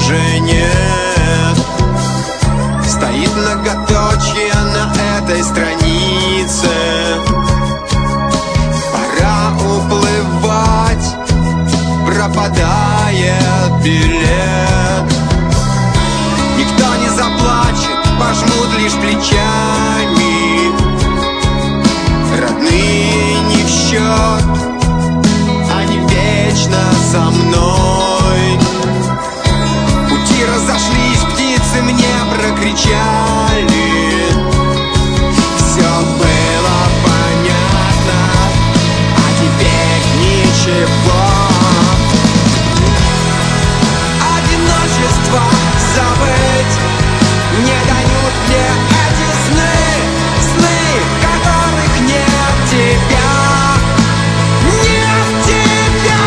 уже нет. Стоит многоточие на этой странице. Пора уплывать, пропадает билет. Никто не заплачет, пожмут лишь плечами. Родные не в счет, они вечно со мной. Пути разошлись, птицы мне прокричали. Все было понятно, а теперь ничего. Одиночество забыть не дают мне эти сны, сны, в которых нет тебя, нет тебя.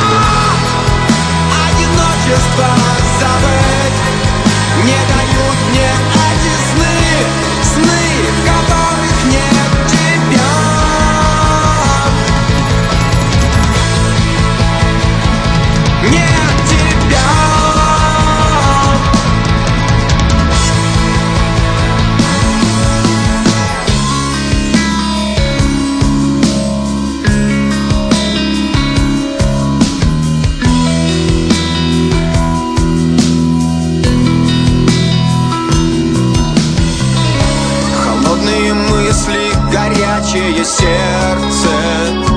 Одиночество забыть не дают мне эти сны, сны, в которых нет тебя. Нет тебя. Холодные мысли, горячее сердце.